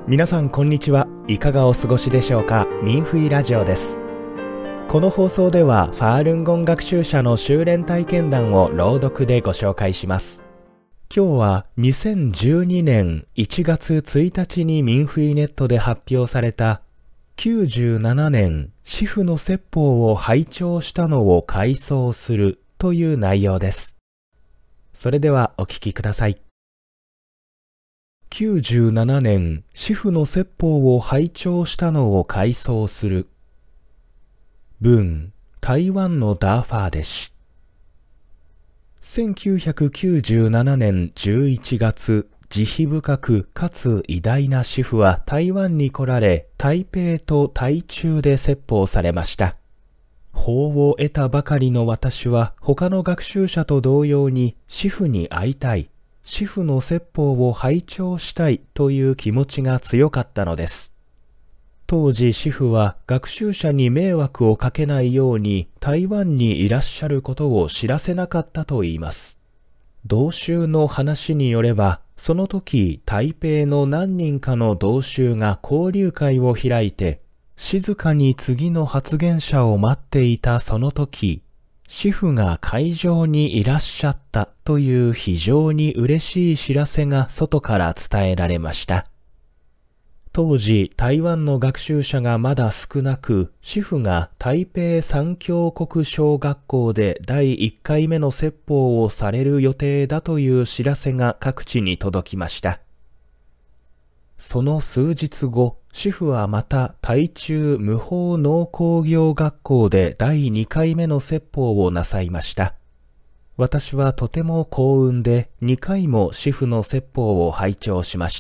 皆さんこんにちは。いかがお過ごしでしょうか。ミンフイラジオです。この放送ではファールンゴン学習者の修練体験談を朗読でご紹介します。今日は2012年1月1日にミンフイネットで発表された97年シフの説法を拝聴したのを回想するという内容です。それではお聞きください。97年シフの説法を拝聴したのを回想する。文、台湾のダーファー弟子。1997年11月、慈悲深くかつ偉大なシフは台湾に来られ、台北と台中で説法されました。法を得たばかりの私は他の学習者と同様にシフに会いたい。シフの説法を拝聴したいという気持ちが強かったのです。当時シフは学習者に迷惑をかけないように台湾にいらっしゃることを知らせなかったといいます。同宗の話によれば、その時台北の何人かの同宗が交流会を開いて、静かに次の発言者を待っていたその時、シフが会場にいらっしゃったという非常に嬉しい知らせが外から伝えられました。当時台湾の学習者がまだ少なく、シフが台北三峡国小学校で第1回目の説法をされる予定だという知らせが各地に届きました。その数日後、シフはまた台中無法農工業学校で第2回目の説法をなさいました。私はとても幸運で2回もシフの説法を拝聴しました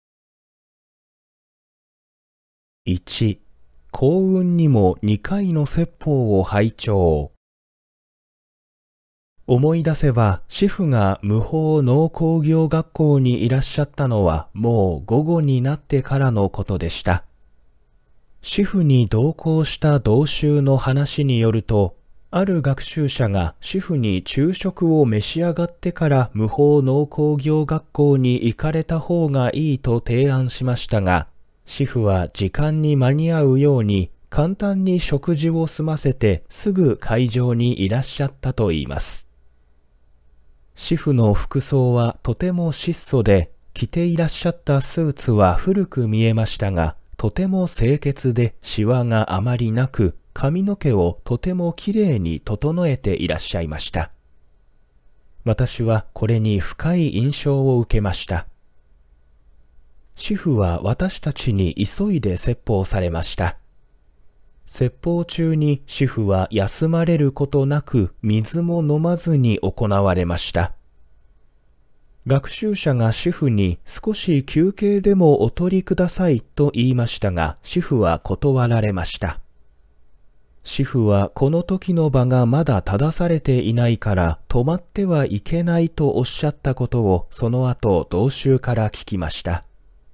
。1、幸運にも2回の説法を拝聴。思い出せば、シフが無法農工業学校にいらっしゃったのはもう午後になってからのことでした。シフに同行した同宗の話によると、ある学習者がシフに昼食を召し上がってから無法農工業学校に行かれた方がいいと提案しましたが、シフは時間に間に合うように簡単に食事を済ませてすぐ会場にいらっしゃったといいます。シフの服装はとても質素で、着ていらっしゃったスーツは古く見えましたが、とても清潔でシワがあまりなく、髪の毛をとてもきれいに整えていらっしゃいました。私はこれに深い印象を受けました。シフは私たちに急いで説法されました。説法中にシフは休まれることなく水も飲まずに行われました。学習者がシフに少し休憩でもお取りくださいと言いましたが、シフは断られました。シフはこの時の場がまだ正されていないから止まってはいけないとおっしゃったことをその後同宗から聞きました。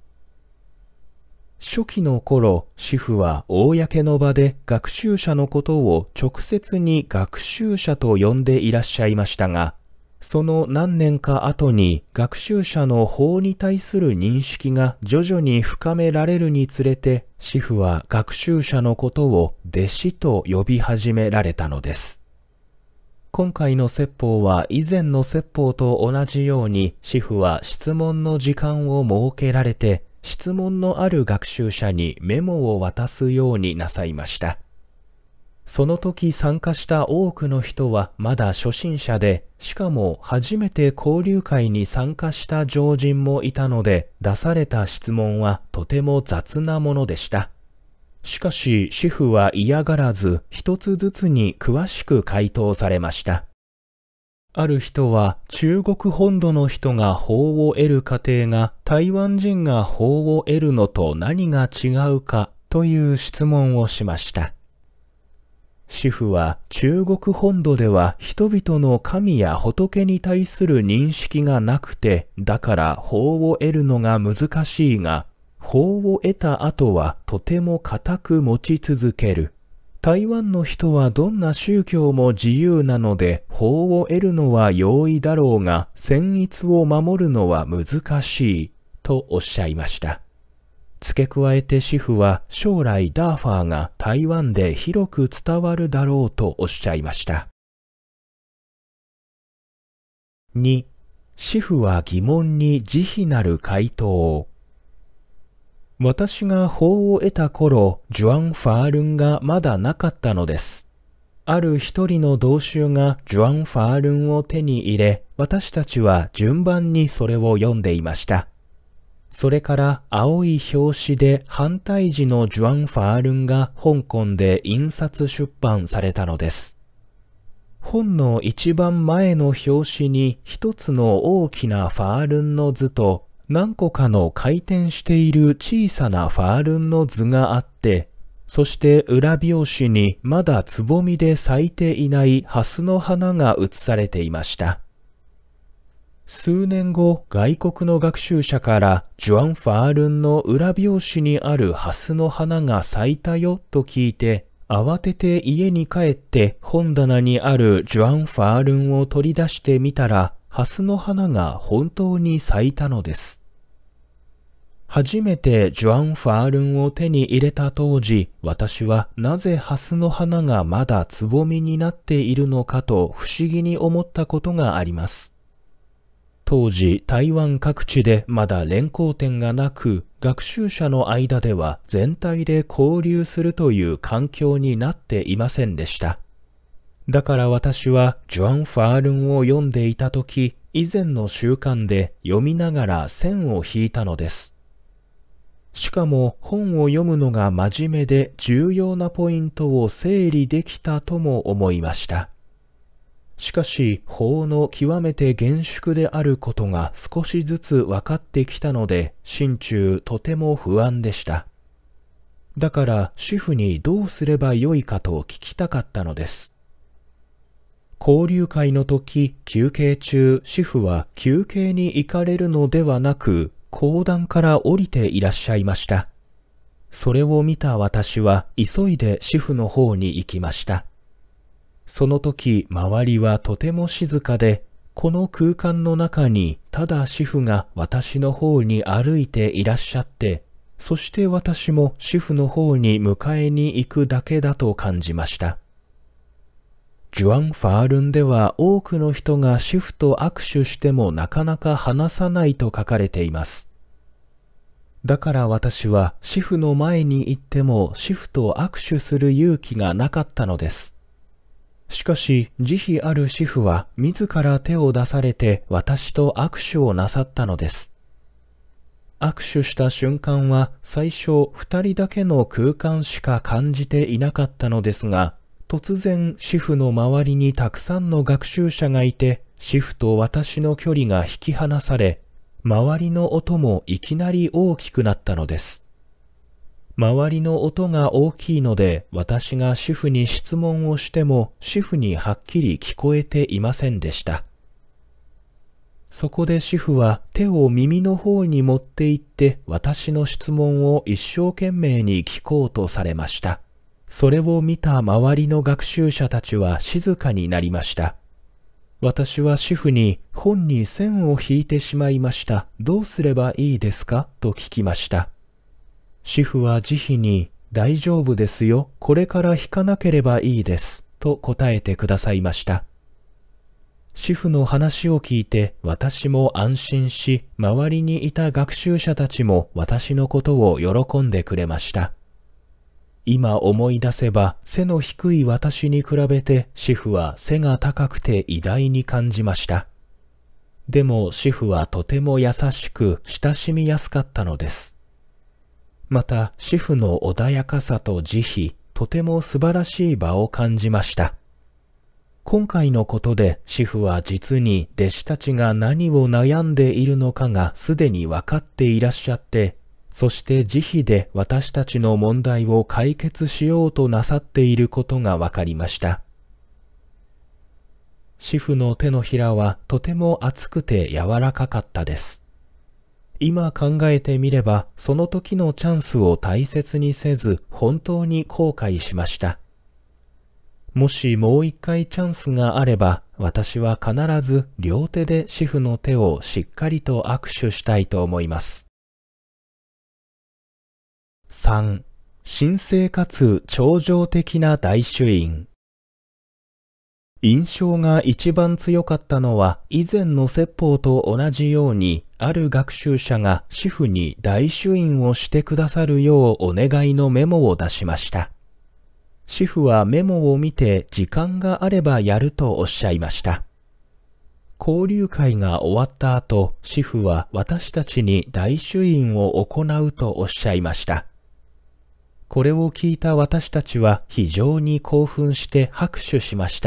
初期の頃、シフは公の場で学習者のことを直接に学習者と呼んでいらっしゃいましたが、その何年か後に学習者の法に対する認識が徐々に深められるにつれて、シフは学習者のことを弟子と呼び始められたのです。今回の説法は以前の説法と同じように、シフは質問の時間を設けられて、質問のある学習者にメモを渡すようになさいました。その時参加した多くの人はまだ初心者で、しかも初めて交流会に参加した常人もいたので、出された質問はとても雑なものでした。しかしシフは嫌がらず、一つずつに詳しく回答されました。ある人は中国本土の人が法を得る過程が台湾人が法を得るのと何が違うかという質問をしました。シフは中国本土では人々の神や仏に対する認識がなくて、だから法を得るのが難しいが、法を得た後はとても固く持ち続ける。台湾の人はどんな宗教も自由なので、法を得るのは容易だろうが、善逸を守るのは難しい、とおっしゃいました。 付け加えてシフは将来ダーファーが台湾で広く伝わるだろうとおっしゃいました。2、シフは疑問に慈悲なる回答を。私が法を得た頃、ジュアン・ファールンがまだなかったのです。ある一人の同州がジュアン・ファールンを手に入れ、私たちは順番にそれを読んでいました。それから青い表紙で反対時のジュアン・ファールンが香港で印刷出版されたのです。本の一番前の表紙に一つの大きなファールンの図と何個かの回転している小さなファールンの図があって、そして裏表紙にまだつぼみで咲いていないハスの花が写されていました。数年後、外国の学習者からジュアン・ファールンの裏表紙にあるハスの花が咲いたよと聞いて、慌てて家に帰って本棚にあるジュアン・ファールンを取り出してみたら、ハスの花が本当に咲いたのです。初めてジュアン・ファールンを手に入れた当時、私はなぜハスの花がまだつぼみになっているのかと不思議に思ったことがあります。当時、台湾各地でまだ連行店がなく、学習者の間では全体で交流するという環境になっていませんでした。だから私はジュアン・ファールンを読んでいたとき、以前の習慣で読みながら線を引いたのです。しかも本を読むのが真面目で重要なポイントを整理できたとも思いました。しかし法の極めて厳粛であることが少しずつ分かってきたので、心中とても不安でした。だから主婦にどうすればよいかと聞きたかったのです。交流会の時、休憩中、主婦は休憩に行かれるのではなく、講談から降りていらっしゃいました。それを見た私は急いで主婦の方に行きました。その時、周りはとても静かで、この空間の中にただ主婦が私の方に歩いていらっしゃって、そして私も主婦の方に迎えに行くだけだと感じました。ジュアン・ファールンでは多くの人が主婦と握手してもなかなか話さないと書かれています。だから私は主婦の前に行っても主婦と握手する勇気がなかったのです。しかし慈悲ある主婦は自ら手を出されて私と握手をなさったのです。握手した瞬間は最初二人だけの空間しか感じていなかったのですが、突然主婦の周りにたくさんの学習者がいて、主婦と私の距離が引き離され、周りの音もいきなり大きくなったのです。周りの音が大きいので、私が主婦に質問をしても、主婦にはっきり聞こえていませんでした。そこで主婦は手を耳の方に持って行って、私の質問を一生懸命に聞こうとされました。それを見た周りの学習者たちは静かになりました。私は主婦に、本に線を引いてしまいました。どうすればいいですかと聞きました。主婦は慈悲に、大丈夫ですよ。これから引かなければいいです。と答えてくださいました。主婦の話を聞いて私も安心し、周りにいた学習者たちも私のことを喜んでくれました。今思い出せば背の低い私に比べて主婦は背が高くて偉大に感じました。でも主婦はとても優しく親しみやすかったのです。また主婦の穏やかさと慈悲、とても素晴らしい場を感じました。今回のことで主婦は実に弟子たちが何を悩んでいるのかがすでに分かっていらっしゃって、そして慈悲で私たちの問題を解決しようとなさっていることが分かりました。主婦の手のひらはとても熱くて柔らかかったです。今考えてみればその時のチャンスを大切にせず本当に後悔しました。もしもう一回チャンスがあれば私は必ず両手で主婦の手をしっかりと握手したいと思います。 3、神聖かつ超常的な大主因。印象が一番強かったのは、以前の説法と同じように、ある学習者が師父に大主因をしてくださるようお願いのメモを出しました。師父はメモを見て時間があればやるとおっしゃいました。交流会が終わった後、師父は私たちに大主因を行うとおっしゃいました。これを聞いた私たちは非常に興奮して拍手しました。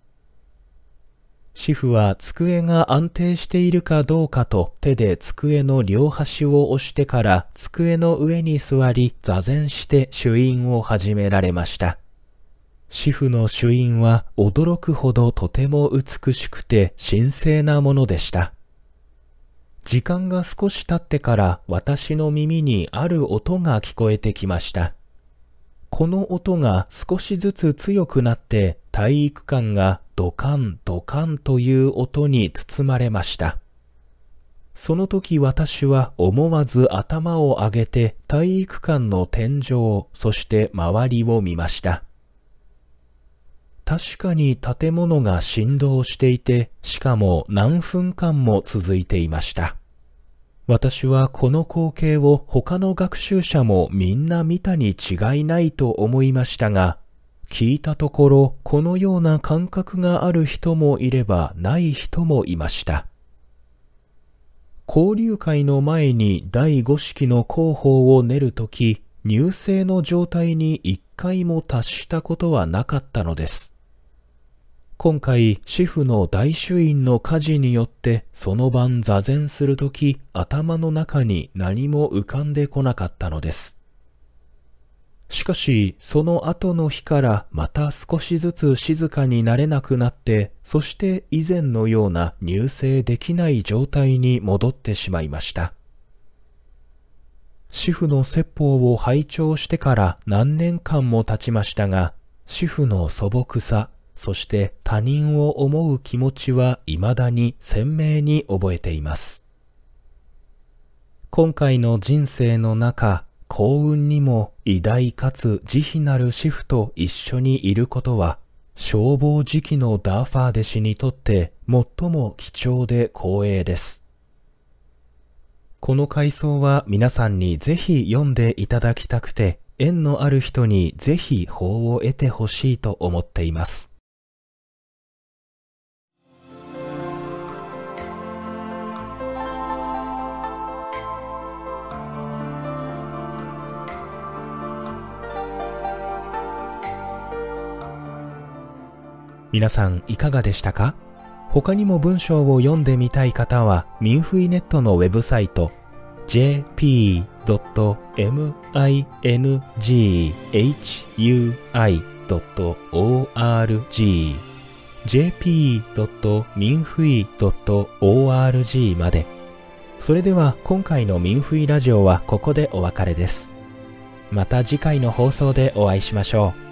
師父は机が安定しているかどうかと手で机の両端を押してから机の上に座り座禅して主印を始められました。師父の主印は驚くほどとても美しくて神聖なものでした。時間が少し経ってから私の耳にある音が聞こえてきました。この音が少しずつ強くなって体育館がドカンドカンという音に包まれました。その時私は思わず頭を上げて体育館の天井、そして周りを見ました。確かに建物が振動していて、しかも何分間も続いていました。私はこの光景を他の学習者もみんな見たに違いないと思いましたが、聞いたところこのような感覚がある人もいればない人もいました。交流会の前に第5式の広報を練るとき、入静の状態に一回も達したことはなかったのです。今回、師父の大主印の火事によって、その晩座禅するとき、頭の中に何も浮かんでこなかったのです。しかし、その後の日からまた少しずつ静かになれなくなって、そして以前のような入静できない状態に戻ってしまいました。師父の説法を拝聴してから何年間も経ちましたが、師父の素朴さ、そして他人を思う気持ちは未だに鮮明に覚えています。今回の人生の中、幸運にも偉大かつ慈悲なる師父と一緒にいることは、消防時期のダーファー弟子にとって最も貴重で光栄です。この回想は皆さんにぜひ読んでいただきたくて、縁のある人にぜひ報を得てほしいと思っています。皆さんいかがでしたか？他にも文章を読んでみたい方は、ミンフイネットのウェブサイト jp.minghui.org jp.minfui.org まで。それでは今回のミンフイラジオはここでお別れです。また次回の放送でお会いしましょう。